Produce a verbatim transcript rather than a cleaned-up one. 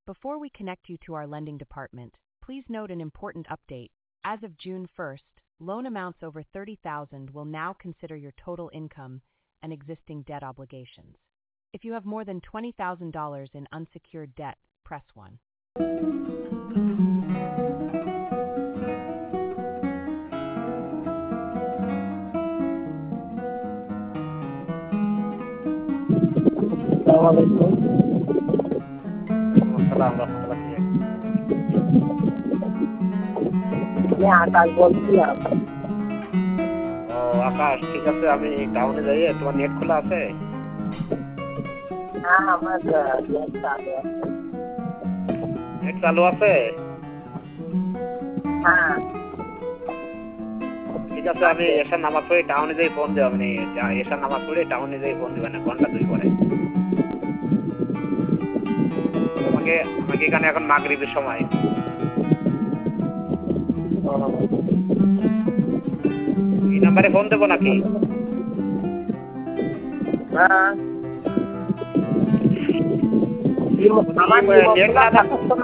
Before we connect you to our lending department, please note an important update. As of June first, loan amounts over thirty thousand dollars will now consider your total income and existing debt obligations. If you have more than twenty thousand dollars in unsecured debt, press one. আকাশ বলছি। ও আকাশ, ঠিক আছে, আমি টাউনে যাই। তোমার net খোলা আছে? হ্যাঁ, আমার নেট চালু আছে। নেট চালু আছে? হ্যাঁ, ঠিক আছে, আমি এসার নামাজ পড়ে টাউনে যাই ফোন দেব। আমি এসার নামাজ পড়ে টাউনে যাই ফোন দেবেন ঘন্টা দুই পরে। তোমাকে আমাকে এখানে এখন মাগরিবের সময়। এই নাম্বারে ফোন দেবো নাকি? হ্যাঁ, নেট না